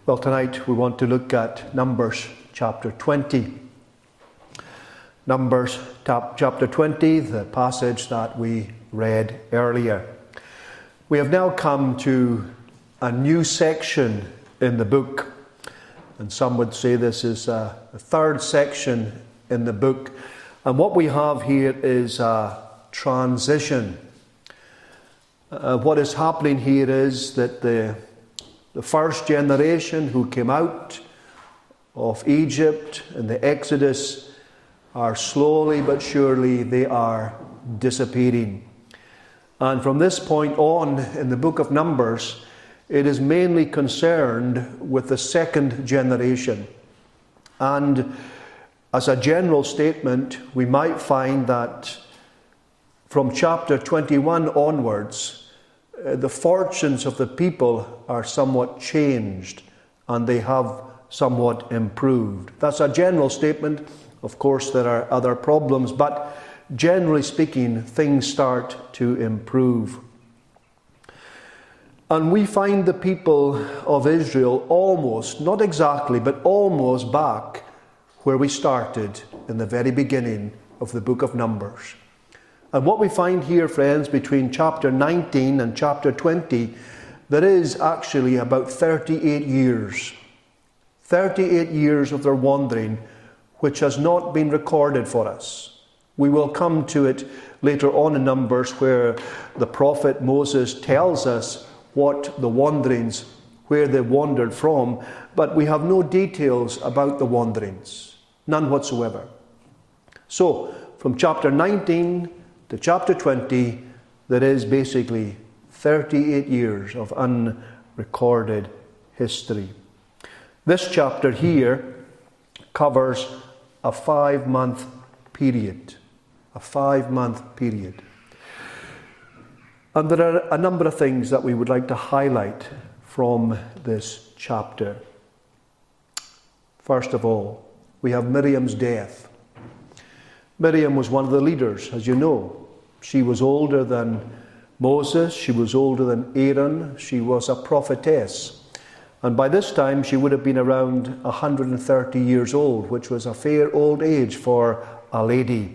Well, tonight we want to look at Numbers chapter 20. Numbers chapter 20, the passage that we read earlier. We have now come to a new section in the book, and some would say this is the third section in the book. And what we have here is a transition. What is happening here is that the first generation who came out of Egypt in the Exodus are slowly but surely they are disappearing. And from this point on in the book of Numbers, it is mainly concerned with the second generation. And as a general statement, we might find that from chapter 21 onwards, the fortunes of the people are somewhat changed and they have somewhat improved. That's a general statement. Of course, there are other problems, but generally speaking, things start to improve. And we find the people of Israel almost, not exactly, but almost back where we started in the very beginning of the book of Numbers. And what we find here, friends, between chapter 19 and chapter 20, there is actually about 38 years. 38 years of their wandering, which has not been recorded for us. We will come to it later on in Numbers, where the prophet Moses tells us what the wanderings, where they wandered from, but we have no details about the wanderings. None whatsoever. So, from chapter 19 to chapter 20, there is basically 38 years of unrecorded history. This chapter here covers a 5-month period. A 5-month period. And there are a number of things that we would like to highlight from this chapter. First of all, we have Miriam's death. Miriam was one of the leaders, as you know. She was older than Moses, she was older than Aaron, she was a prophetess. And by this time she would have been around 130 years old, which was a fair old age for a lady.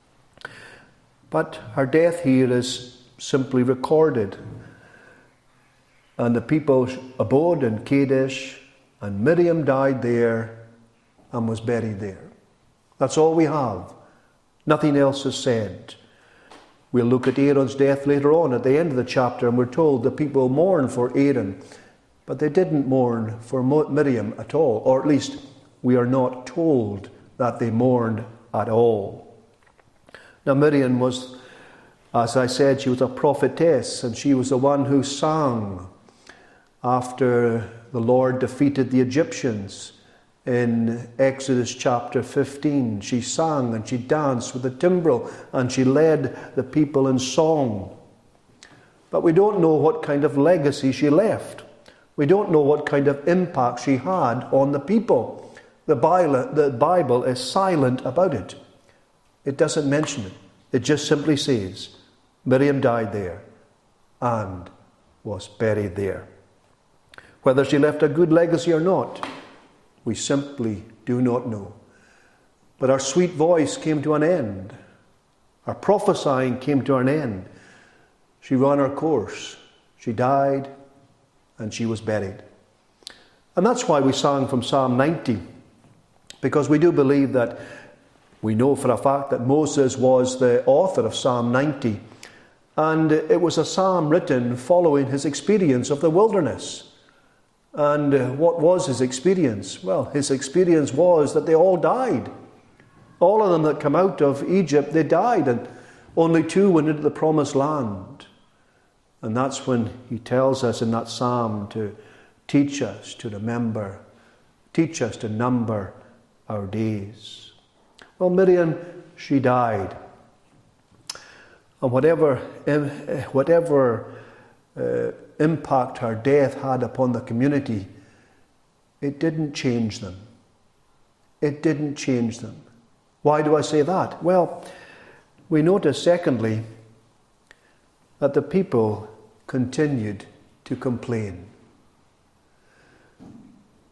But her death here is simply recorded. And the people abode in Kadesh, and Miriam died there and was buried there. That's all we have. Nothing else is said. We'll look at Aaron's death later on at the end of the chapter, and we're told the people mourn for Aaron, but they didn't mourn for Miriam at all, or at least we are not told that they mourned at all. Now Miriam was, as I said, she was a prophetess, and she was the one who sang after the Lord defeated the Egyptians. In Exodus chapter 15, she sang and she danced with the timbrel and she led the people in song. But we don't know what kind of legacy she left. We don't know what kind of impact she had on the people. The Bible is silent about it. It doesn't mention it. It just simply says, Miriam died there and was buried there. Whether she left a good legacy or not, we simply do not know. But our sweet voice came to an end. Our prophesying came to an end. She ran her course. She died and she was buried. And that's why we sang from Psalm 90. Because we do believe that, we know for a fact that Moses was the author of Psalm 90. And it was a psalm written following his experience of the wilderness. And what was his experience? Well, his experience was that they all died. All of them that come out of Egypt, they died, and only 2 went into the promised land. And that's when he tells us in that psalm to teach us to remember, teach us to number our days. Well, Miriam, she died. And whatever impact her death had upon the community, it didn't change them. It didn't change them. Why do I say that? Well, we notice secondly that the people continued to complain.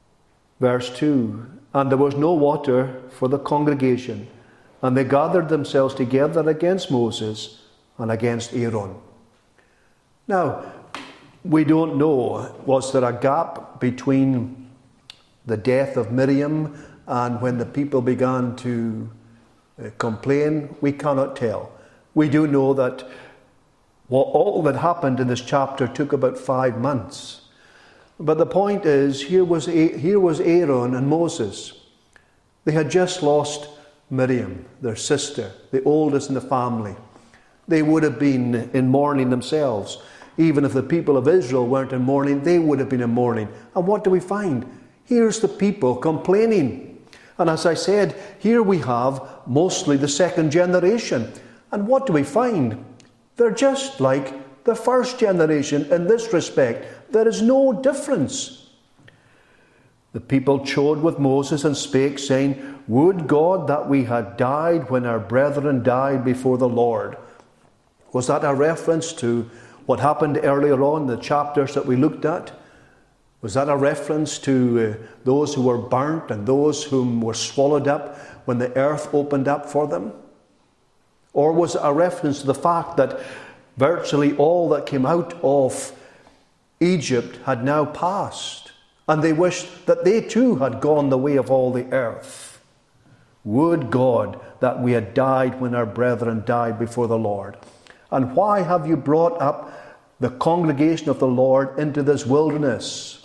Verse 2, and there was no water for the congregation, and they gathered themselves together against Moses and against Aaron. Now, we don't know, was there a gap between the death of Miriam and when the people began to complain? We cannot tell. We do know that all that happened in this chapter took about 5 months. But the point is, here was Aaron and Moses. They had just lost Miriam, their sister, the oldest in the family. They would have been in mourning themselves. Even if the people of Israel weren't in mourning, they would have been in mourning. And what do we find? Here's the people complaining. And as I said, here we have mostly the second generation. And what do we find? They're just like the first generation in this respect. There is no difference. The people chode with Moses and spake, saying, would God that we had died when our brethren died before the Lord. Was that a reference to what happened earlier on in the chapters that we looked at? Was that a reference to those who were burnt and those whom were swallowed up when the earth opened up for them? Or was it a reference to the fact that virtually all that came out of Egypt had now passed, and they wished that they too had gone the way of all the earth? Would God that we had died when our brethren died before the Lord. And why have you brought up the congregation of the Lord into this wilderness?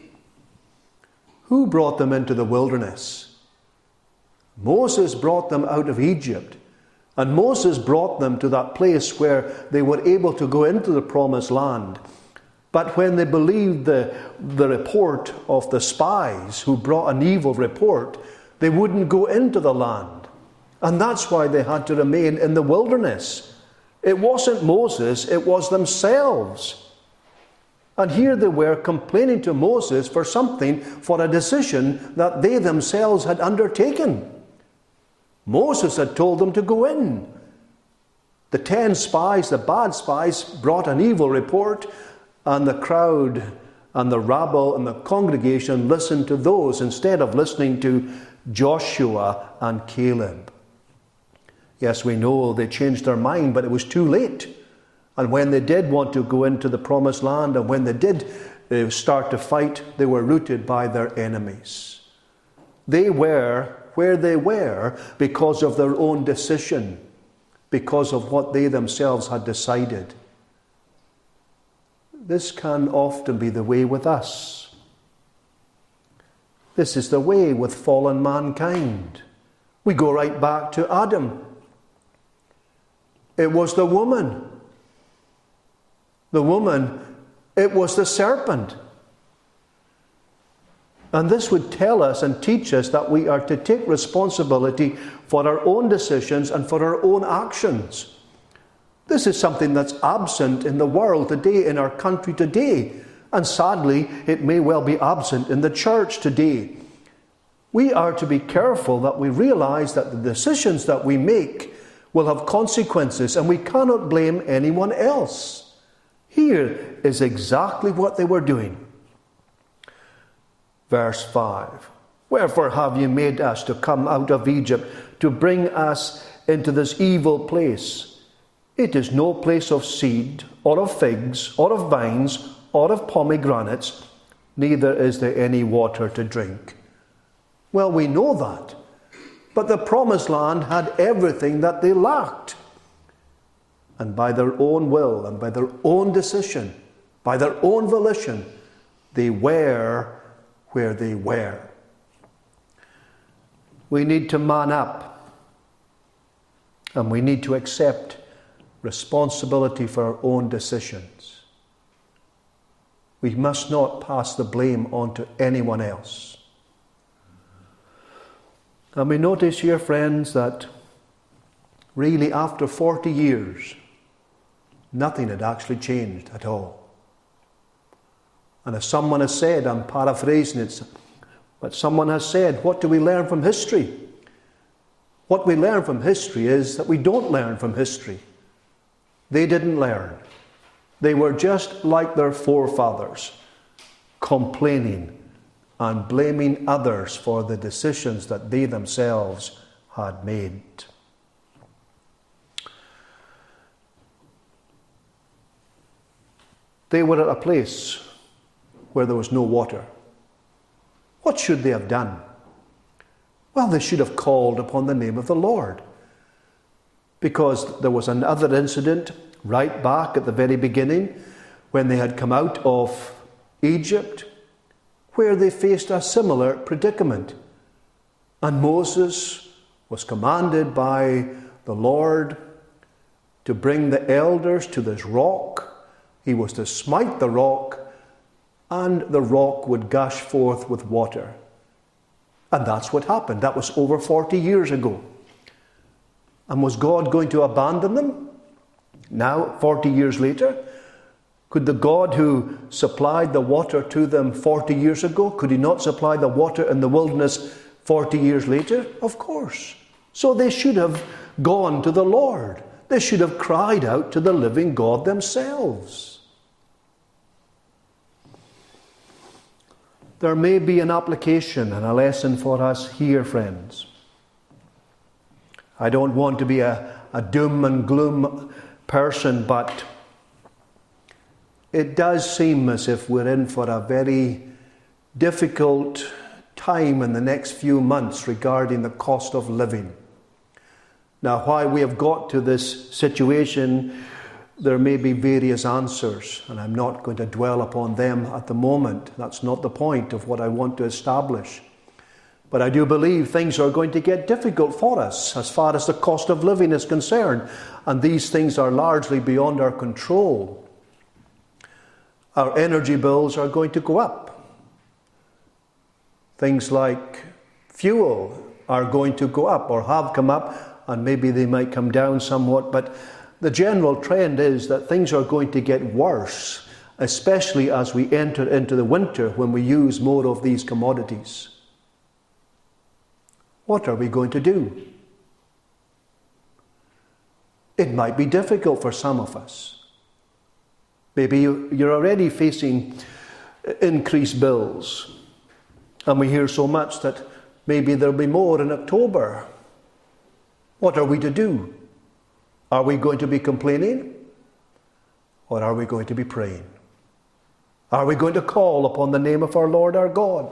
Who brought them into the wilderness? Moses brought them out of Egypt. And Moses brought them to that place where they were able to go into the promised land. But when they believed the report of the spies who brought an evil report, they wouldn't go into the land. And that's why they had to remain in the wilderness. It wasn't Moses, it was themselves. And here they were complaining to Moses for something, for a decision that they themselves had undertaken. Moses had told them to go in. The 10 spies, the bad spies, brought an evil report, and the crowd and the rabble and the congregation listened to those instead of listening to Joshua and Caleb. Yes, we know they changed their mind, but it was too late. And when they did want to go into the promised land, and when they did start to fight, they were routed by their enemies. They were where they were because of their own decision, because of what they themselves had decided. This can often be the way with us. This is the way with fallen mankind. We go right back to Adam. It was the woman. The woman, it was the serpent. And this would tell us and teach us that we are to take responsibility for our own decisions and for our own actions. This is something that's absent in the world today, in our country today. And sadly, it may well be absent in the church today. We are to be careful that we realize that the decisions that we make will have consequences, and we cannot blame anyone else. Here is exactly what they were doing. Verse 5. Wherefore have you made us to come out of Egypt, to bring us into this evil place? It is no place of seed, or of figs, or of vines, or of pomegranates, neither is there any water to drink. Well, we know that. But the promised land had everything that they lacked. And by their own will and by their own decision, by their own volition, they were where they were. We need to man up, and we need to accept responsibility for our own decisions. We must not pass the blame on to anyone else. And we notice here, friends, that really after 40 years, nothing had actually changed at all. And as someone has said, I'm paraphrasing it, but someone has said, what do we learn from history? What we learn from history is that we don't learn from history. They didn't learn. They were just like their forefathers, complaining and blaming others for the decisions that they themselves had made. They were at a place where there was no water. What should they have done? Well, they should have called upon the name of the Lord. Because there was another incident right back at the very beginning when they had come out of Egypt, where they faced a similar predicament. And Moses was commanded by the Lord to bring the elders to this rock. He was to smite the rock, and the rock would gush forth with water. And that's what happened. That was over 40 years ago. And was God going to abandon them? Now, 40 years later, could the God who supplied the water to them 40 years ago, could he not supply the water in the wilderness 40 years later? Of course. So they should have gone to the Lord. They should have cried out to the living God themselves. There may be an application and a lesson for us here, friends. I don't want to be a doom and gloom person, but it does seem as if we're in for a very difficult time in the next few months regarding the cost of living. Now, why we have got to this situation, there may be various answers, and I'm not going to dwell upon them at the moment. That's not the point of what I want to establish. But I do believe things are going to get difficult for us as far as the cost of living is concerned, and these things are largely beyond our control. Our energy bills are going to go up. Things like fuel are going to go up or have come up, and maybe they might come down somewhat, but the general trend is that things are going to get worse, especially as we enter into the winter when we use more of these commodities. What are we going to do? It might be difficult for some of us. Maybe you're already facing increased bills, and we hear so much that maybe there'll be more in October. What are we to do? Are we going to be complaining? Or are we going to be praying? Are we going to call upon the name of our Lord our God?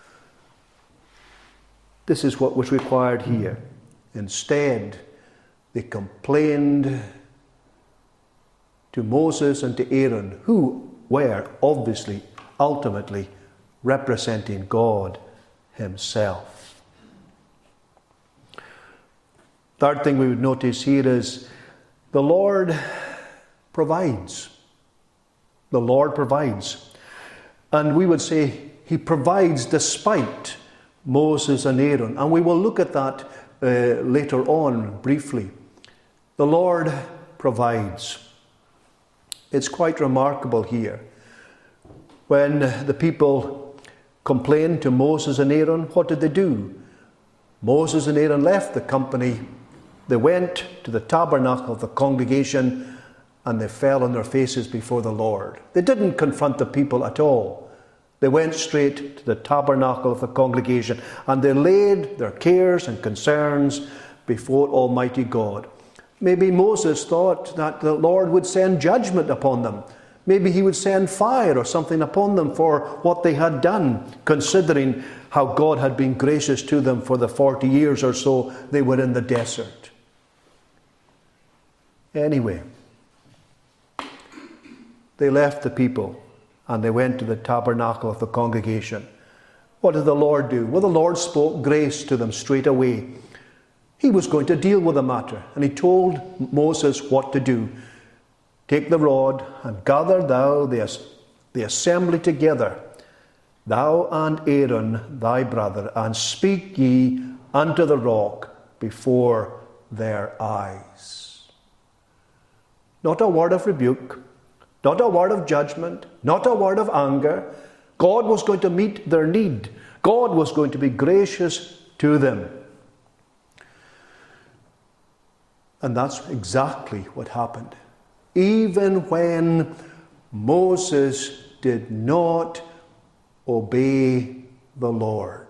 This is what was required here. Instead, they complained to Moses and to Aaron, who were obviously, ultimately, representing God himself. Third thing we would notice here is the Lord provides. The Lord provides. And we would say he provides despite Moses and Aaron. And we will look at that later on briefly. The Lord provides. It's quite remarkable here. When the people complained to Moses and Aaron, what did they do? Moses and Aaron left the company. They went to the tabernacle of the congregation and they fell on their faces before the Lord. They didn't confront the people at all. They went straight to the tabernacle of the congregation and they laid their cares and concerns before Almighty God. Maybe Moses thought that the Lord would send judgment upon them. Maybe he would send fire or something upon them for what they had done, considering how God had been gracious to them for the 40 years or so they were in the desert. Anyway, they left the people and they went to the tabernacle of the congregation. What did the Lord do? Well, the Lord spoke grace to them straight away. He was going to deal with the matter, and he told Moses what to do. Take the rod and gather thou the assembly together, thou and Aaron thy brother, and speak ye unto the rock before their eyes. Not a word of rebuke, not a word of judgment, not a word of anger. God was going to meet their need. God was going to be gracious to them. And that's exactly what happened. Even when Moses did not obey the Lord.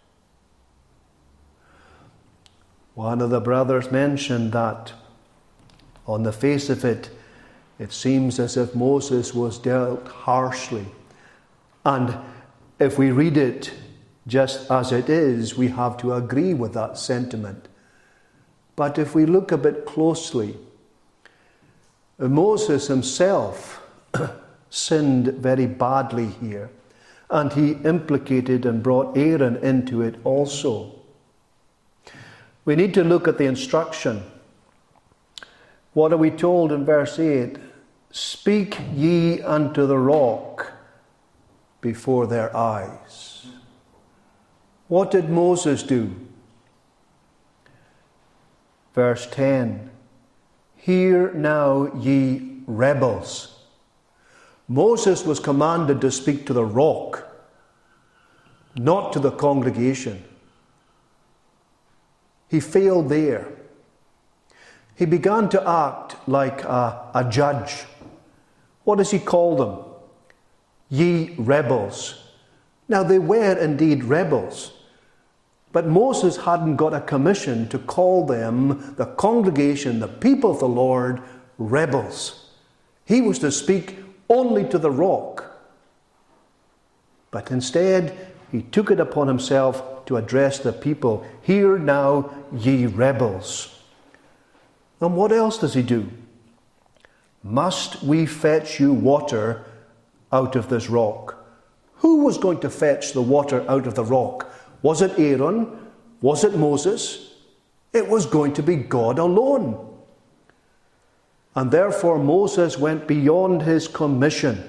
One of the brothers mentioned that on the face of it, it seems as if Moses was dealt harshly. And if we read it just as it is, we have to agree with that sentiment. But if we look a bit closely, Moses himself sinned very badly here, and he implicated and brought Aaron into it also. We need to look at the instruction. What are we told in verse 8? Speak ye unto the rock before their eyes. What did Moses do? Verse 10. Hear now, ye rebels. Moses was commanded to speak to the rock, not to the congregation. He failed there. He began to act like a judge. What does he call them? Ye rebels. Now they were indeed rebels, but Moses hadn't got a commission to call them, the congregation, the people of the Lord, rebels. He was to speak only to the rock. But instead, he took it upon himself to address the people. Hear now, ye rebels. And what else does he do? Must we fetch you water out of this rock? Who was going to fetch the water out of the rock? Was it Aaron? Was it Moses? It was going to be God alone. And therefore Moses went beyond his commission,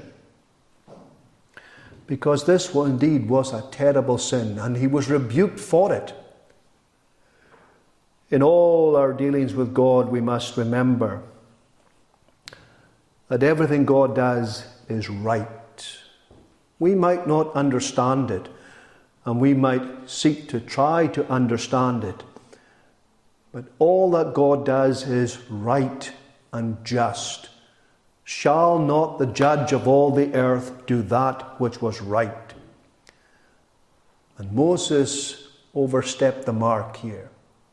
because this indeed was a terrible sin, and he was rebuked for it. In all our dealings with God, we must remember that everything God does is right. We might not understand it, and we might seek to try to understand it, but all that God does is right and just. Shall not the judge of all the earth do that which was right? And Moses overstepped the mark here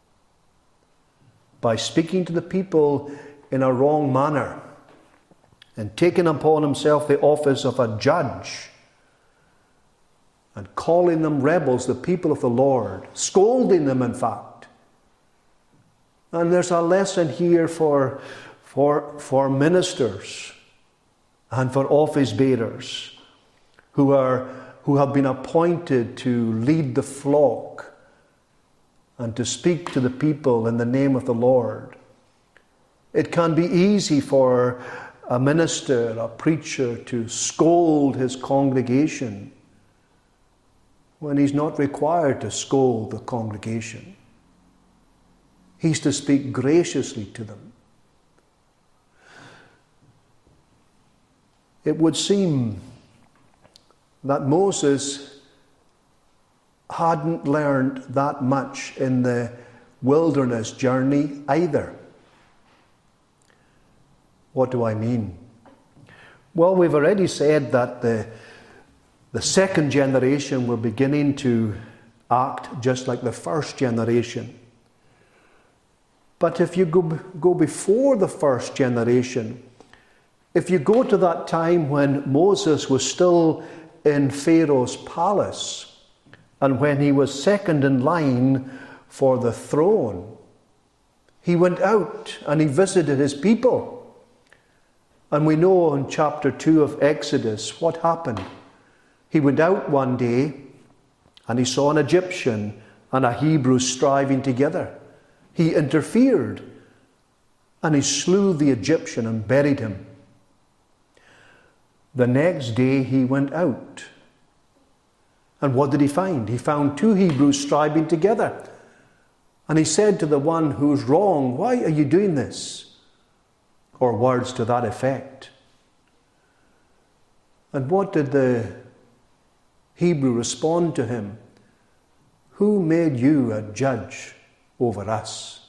by speaking to the people in a wrong manner and taking upon himself the office of a judge and calling them rebels, the people of the Lord, scolding them, in fact. And there's a lesson here for ministers and for office bearers who have been appointed to lead the flock and to speak to the people in the name of the Lord. It can be easy for a minister, a preacher, to scold his congregation when he's not required to scold the congregation. He's to speak graciously to them. It would seem that Moses hadn't learned that much in the wilderness journey either. What do I mean? Well, we've already said that the second generation were beginning to act just like the first generation. But if you go before the first generation, if you go to that time when Moses was still in Pharaoh's palace and when he was second in line for the throne, he went out and he visited his people. And we know in chapter 2 of Exodus what happened. He went out one day and he saw an Egyptian and a Hebrew striving together. He interfered and he slew the Egyptian and buried him. The next day he went out. And what did he find? He found two Hebrews striving together. And he said to the one who's wrong, "Why are you doing this?" Or words to that effect. And what did the Hebrew respond to him? "Who made you a judge over us?"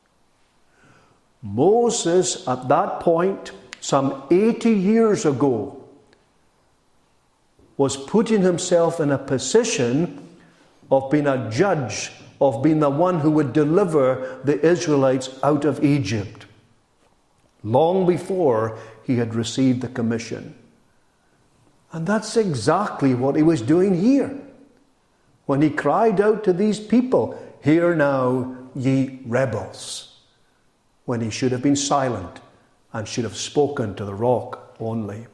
Moses, at that point, some 80 years ago, was putting himself in a position of being a judge, of being the one who would deliver the Israelites out of Egypt, long before he had received the commission. And that's exactly what he was doing here, when he cried out to these people, "Hear now, ye rebels," when he should have been silent and should have spoken to the rock only.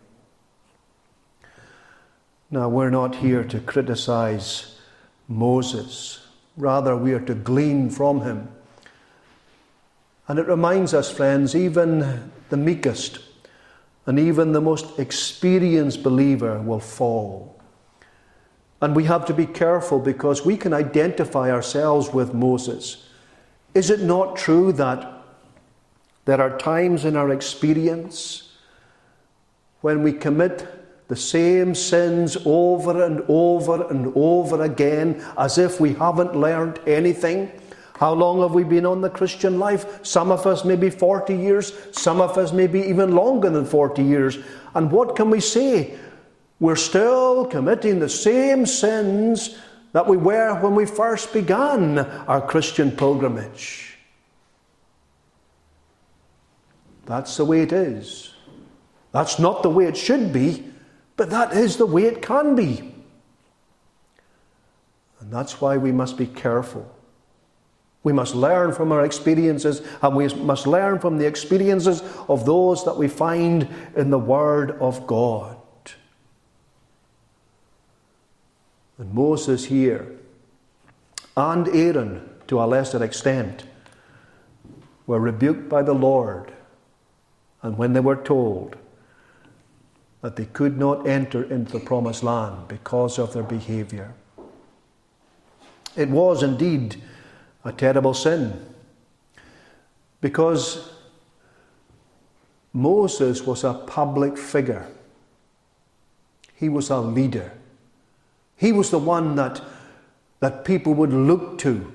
Now, we're not here to criticize Moses. Rather, we are to glean from him. And it reminds us, friends, even the meekest and even the most experienced believer will fall. And we have to be careful, because we can identify ourselves with Moses. Is it not true that there are times in our experience when we commit the same sins over and over and over again, as if we haven't learned anything? How long have we been on the Christian life? Some of us maybe 40 years, some of us maybe even longer than 40 years. And what can we say? We're still committing the same sins that we were when we first began our Christian pilgrimage. That's the way it is. That's not the way it should be, but that is the way it can be. And that's why we must be careful. We must learn from our experiences, and we must learn from the experiences of those that we find in the Word of God. And Moses here, and Aaron to a lesser extent, were rebuked by the Lord, and when they were told that they could not enter into the promised land because of their behavior. It was indeed a terrible sin, because Moses was a public figure. He was a leader. He was the one that people would look to.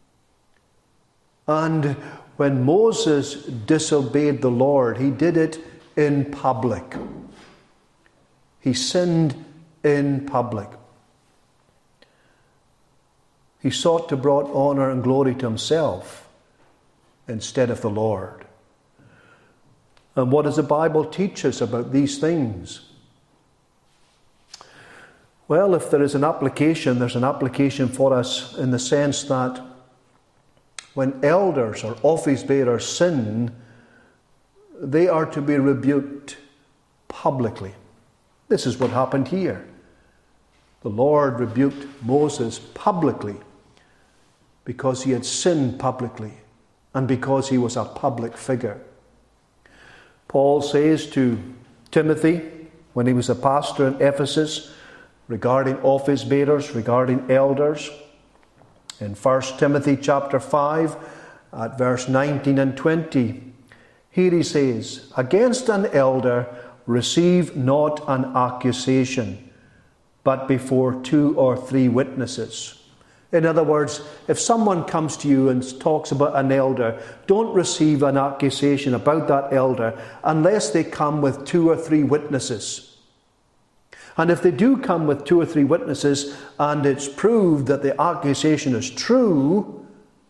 And when Moses disobeyed the Lord, he did it in public. He sinned in public. He sought to bring honor and glory to himself instead of the Lord. And what does the Bible teach us about these things? Well, if there is an application, there's an application for us in the sense that when elders or office bearers sin, they are to be rebuked publicly. This is what happened here. The Lord rebuked Moses publicly because he had sinned publicly and because he was a public figure. Paul says to Timothy, when he was a pastor in Ephesus, regarding office bearers, regarding elders, in 1 Timothy chapter 5, at verse 19 and 20, here he says, "Against an elder receive not an accusation, but before 2 or 3 witnesses." In other words, if someone comes to you and talks about an elder, don't receive an accusation about that elder unless they come with 2 or 3 witnesses. And if they do come with 2 or 3 witnesses and it's proved that the accusation is true,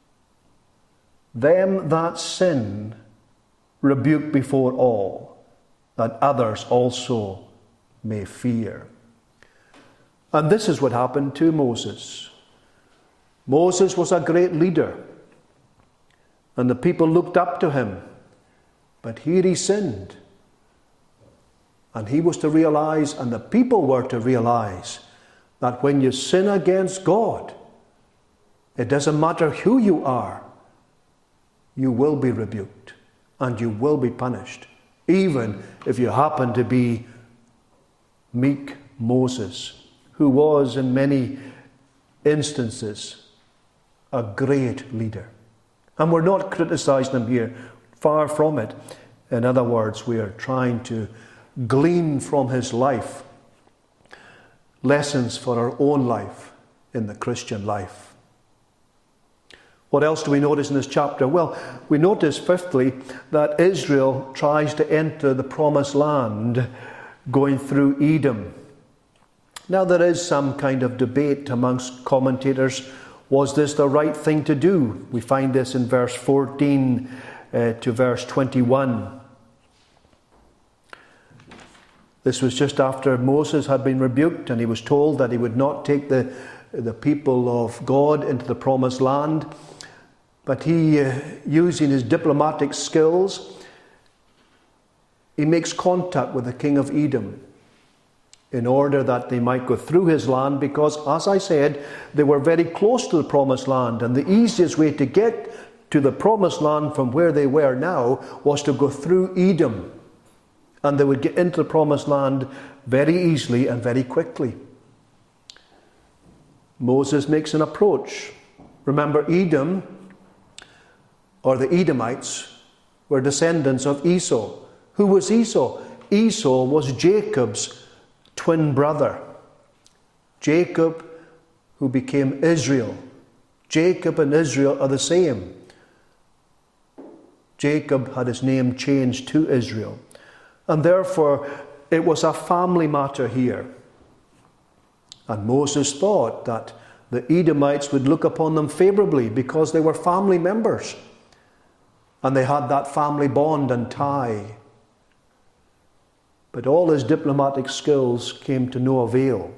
them that sin rebuke before all, that others also may fear. And this is what happened to Moses. Moses was a great leader, and the people looked up to him. But here he sinned. And he was to realize, and the people were to realize, that when you sin against God, it doesn't matter who you are, you will be rebuked and you will be punished, even if you happen to be meek Moses, who was in many instances a great leader. And we're not criticizing him here, far from it. In other words, we are trying to glean from his life lessons for our own life in the Christian life. What else do we notice in this chapter? Well, we notice, fifthly, that Israel tries to enter the promised land going through Edom. Now there is some kind of debate amongst commentators. Was this the right thing to do? We find this in verse 14 to verse 21. This was just after Moses had been rebuked and he was told that he would not take the people of God into the promised land. But he, using his diplomatic skills, he makes contact with the king of Edom in order that they might go through his land, because, as I said, they were very close to the promised land, and the easiest way to get to the promised land from where they were now was to go through Edom, and they would get into the promised land very easily and very quickly. Moses makes an approach. Remember, Edom, or the Edomites, were descendants of Esau. Who was Esau? Esau was Jacob's twin brother. Jacob, who became Israel. Jacob and Israel are the same. Jacob had his name changed to Israel. And therefore, it was a family matter here. And Moses thought that the Edomites would look upon them favorably because they were family members. And they had that family bond and tie. But all his diplomatic skills came to no avail.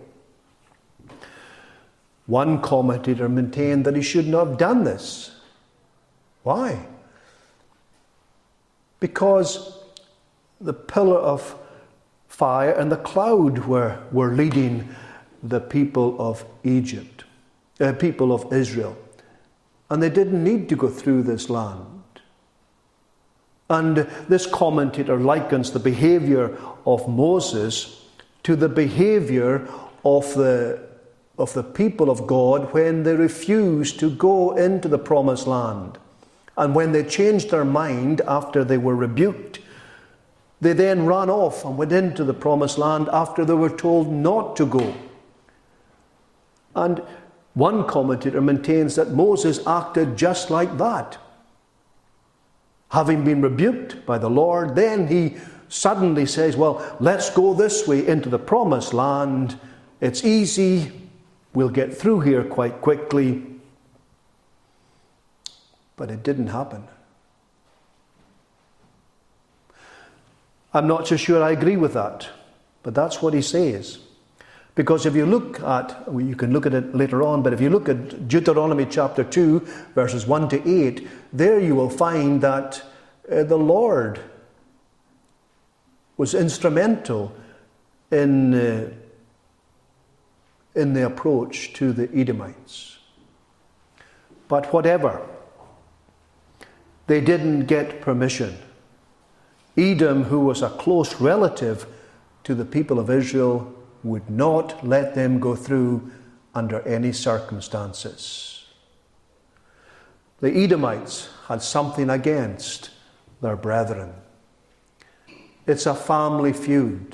One commentator maintained that he should not have done this. Why? Because the pillar of fire and the cloud were leading the people of Egypt, people of Israel. And they didn't need to go through this land. And this commentator likens the behavior of Moses to the behavior of the people of God when they refused to go into the promised land. And when they changed their mind after they were rebuked, they then ran off and went into the promised land after they were told not to go. And one commentator maintains that Moses acted just like that. Having been rebuked by the Lord, then he suddenly says, well, let's go this way into the promised land. It's easy. We'll get through here quite quickly. But it didn't happen. I'm not so sure I agree with that, but that's what he says. Because if you look at, you can look at it later on, but if you look at Deuteronomy chapter 2, verses 1 to 8, there you will find that the Lord was instrumental in the approach to the Edomites. But whatever, they didn't get permission. Edom, who was a close relative to the people of Israel, would not let them go through under any circumstances. The Edomites had something against their brethren. It's a family feud.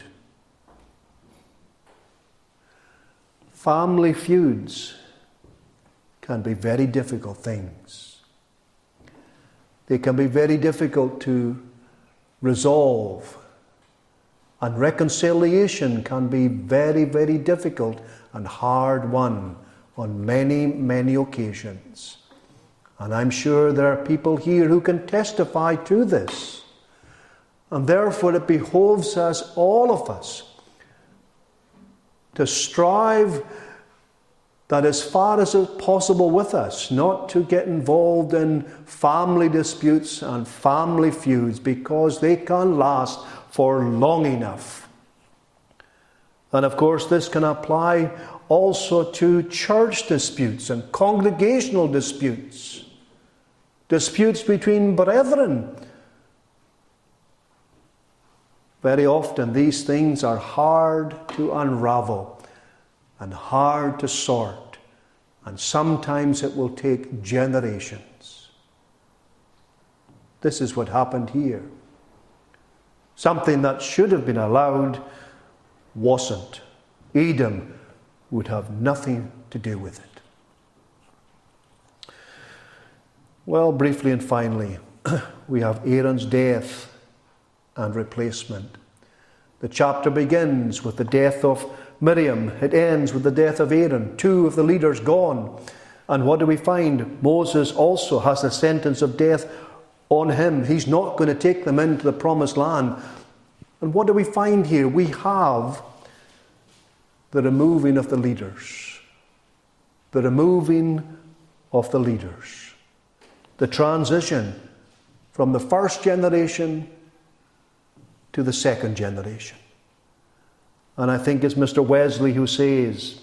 Family feuds can be very difficult things. They can be very difficult to resolve. And reconciliation can be very, very difficult and hard won on many, many occasions. And I'm sure there are people here who can testify to this. And therefore it behoves us, all of us, to strive that as far as is possible with us, not to get involved in family disputes and family feuds, because they can last for long enough. And of course, this can apply also to church disputes and congregational disputes, disputes between brethren. Very often these things are hard to unravel and hard to sort, and sometimes it will take generations. This is what happened here. Something that should have been allowed wasn't. Edom would have nothing to do with it. Well, briefly and finally, we have Aaron's death and replacement. The chapter begins with the death of Miriam, it ends with the death of Aaron, 2 of the leaders gone. And what do we find? Moses also has the sentence of death on him. He's not going to take them into the promised land. And what do we find here? We have the removing of the leaders. The removing of the leaders. The transition from the first generation to the second generation. And I think it's Mr. Wesley who says,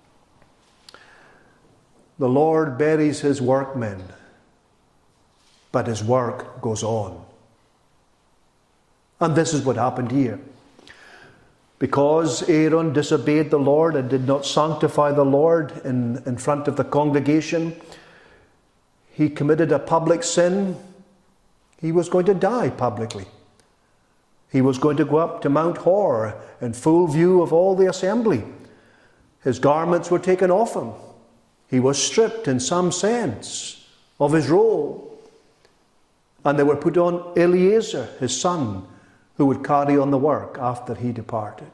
the Lord buries his workmen, but his work goes on. And this is what happened here. Because Aaron disobeyed the Lord and did not sanctify the Lord in front of the congregation, he committed a public sin. He was going to die publicly. He was going to go up to Mount Hor in full view of all the assembly. His garments were taken off him. He was stripped in some sense of his role. And they were put on Eleazar, his son, who would carry on the work after he departed.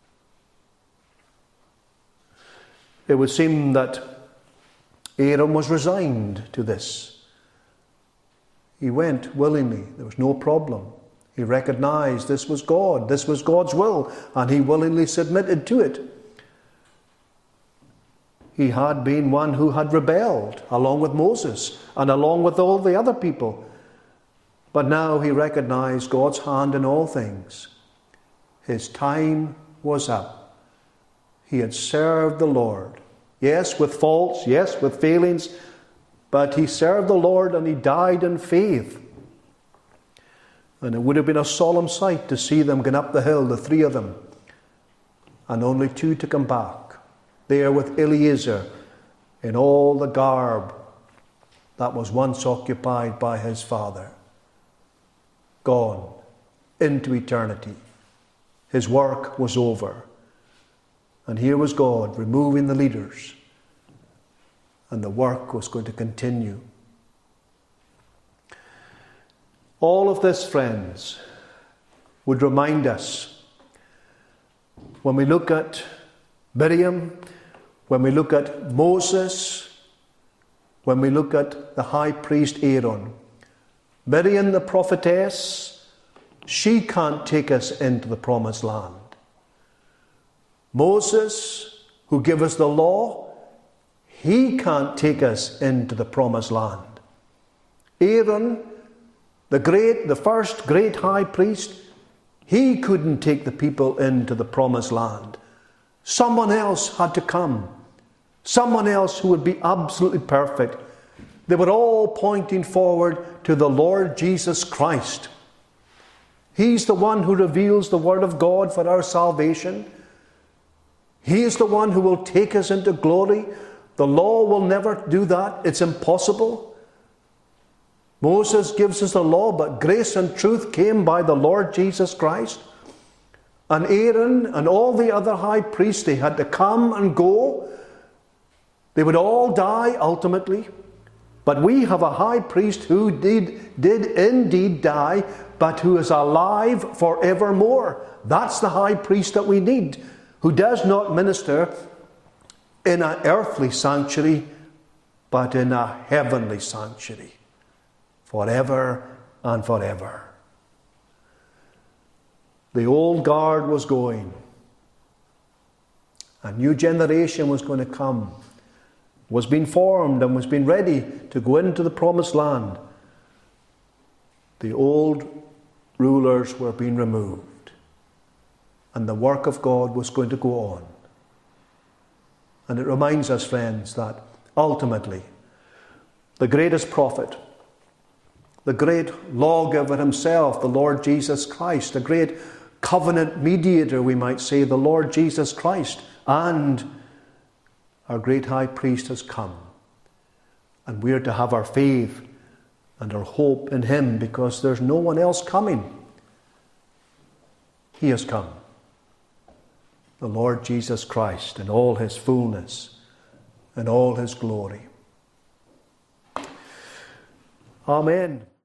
It would seem that Aaron was resigned to this. He went willingly. There was no problem. He recognized this was God. This was God's will. And he willingly submitted to it. He had been one who had rebelled along with Moses and along with all the other people. But now he recognized God's hand in all things. His time was up. He had served the Lord. Yes, with faults, yes, with failings, but he served the Lord and he died in faith. And it would have been a solemn sight to see them going up the hill, the 3 of them, and only 2 to come back. There with Eleazar in all the garb that was once occupied by his father. Gone into eternity. His work was over. And here was God removing the leaders. And the work was going to continue. All of this, friends, would remind us when we look at Miriam, when we look at Moses, when we look at the high priest Aaron. Miriam the prophetess, she can't take us into the promised land. Moses, who gave us the law, he can't take us into the promised land. Aaron, the first great high priest, he couldn't take the people into the promised land. Someone else had to come. Someone else who would be absolutely perfect. They were all pointing forward to the Lord Jesus Christ. He's the one who reveals the Word of God for our salvation. He is the one who will take us into glory. The law will never do that. It's impossible. Moses gives us the law, but grace and truth came by the Lord Jesus Christ. And Aaron and all the other high priests, they had to come and go. They would all die ultimately. But we have a high priest who did indeed die, but who is alive forevermore. That's the high priest that we need, who does not minister in an earthly sanctuary, but in a heavenly sanctuary, forever and forever. The old guard was going. A new generation was going to come, was being formed and was being ready to go into the promised land. The old rulers were being removed, and the work of God was going to go on. And it reminds us, friends, that ultimately the greatest prophet, the great lawgiver himself, the Lord Jesus Christ, the great covenant mediator, we might say, the Lord Jesus Christ, and our great high priest has come. And we are to have our faith and our hope in him, because there's no one else coming. He has come. The Lord Jesus Christ in all his fullness and all his glory. Amen.